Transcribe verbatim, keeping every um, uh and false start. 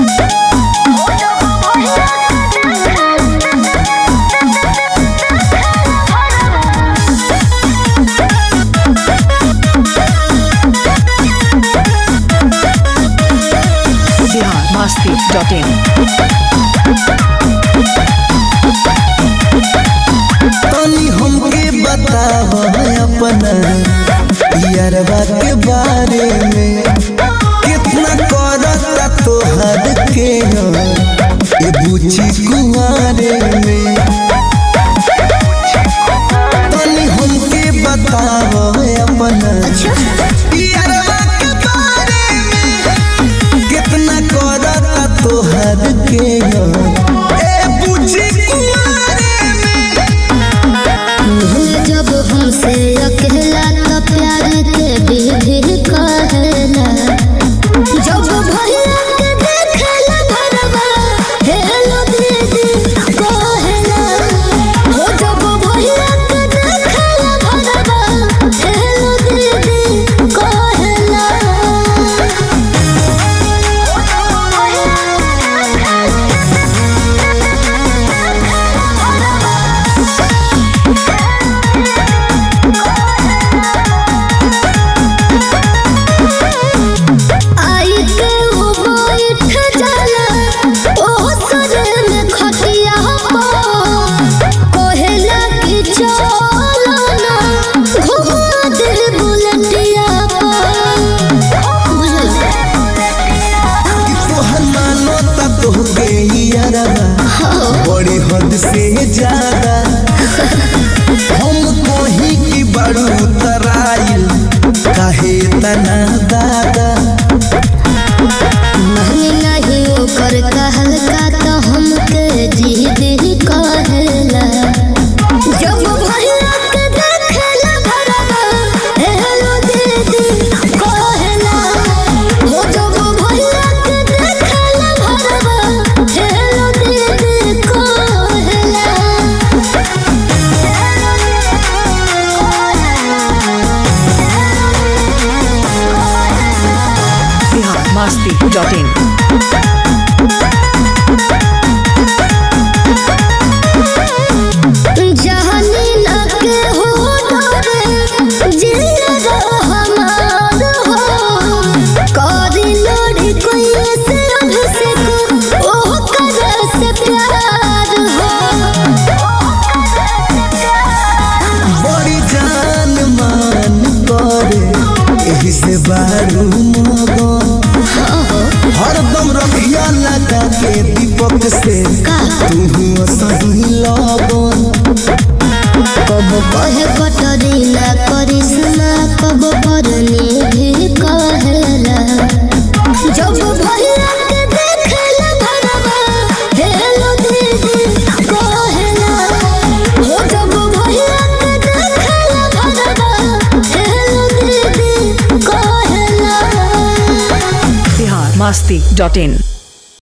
masti dot in. तनी हमके बताव अपना यारवा के बारे में, कितना करता तोहर के ए बुची कुआरे में। तनी हमके बताव अपना यारवा के बारे में, कितना करता तोहर के ए बुची कुआरे में। जब हमसे अकेला तो प्यार के विधि कहला, जब भैया के देखला भरवा हेलो दीदी कहला, हो जब भैया के देखला भरवा हेलो दीदी कहला। बड़ी हद से ज्यादा हम कहीं की बड़ू तराइल काहे तना दादा। नहीं नहीं ओकर कहल का तो हमके जिद कहला, जब भैया के देखला भरवा हेलो दीदी कहला, हो जब भैया के देखला भरवा हेलो दीदी कहला। masti dot in. जहनी न के हो डरे जिया हमार हो, करी लोड़ी कोई से अभिषेक ओ कर से प्यार हो। बड़ी जान मान करे एही से बारू मगन, हरदम रखिया लगा के दीपक से तू सही लगन। कब कहे कटरीना करिश्मा कब परनी भी कहला, जब भैया के देखला भरवा हेलो दीदी कहला, हो जब भैया के देखला भरवा हेलो दीदी कहला। masti dot in.